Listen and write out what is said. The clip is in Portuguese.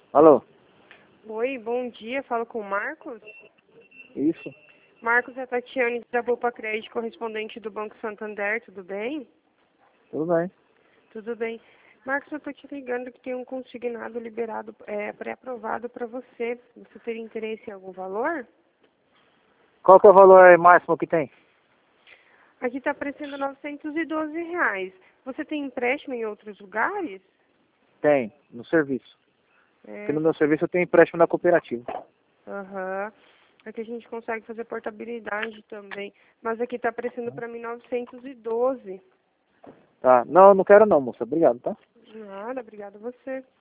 Alô? Oi, bom dia. Falo com o Marcos. Isso? Marcos é a Tatiane da Poupa Crédito, correspondente do Banco Santander. Tudo bem? Tudo bem. Tudo bem. Marcos, eu estou te ligando que tem um consignado liberado, pré-aprovado para você. Você teria interesse em algum valor? Qual que é o valor aí máximo que tem? Aqui está aparecendo R$ 912. Você tem empréstimo em outros lugares? Tem, no serviço. Porque É, no meu serviço eu tenho empréstimo da cooperativa. aham. Aqui a gente consegue fazer portabilidade também. Mas aqui está aparecendo para mim 912. Tá. Não, não quero não, moça. Obrigado, tá? Nada, obrigada a você.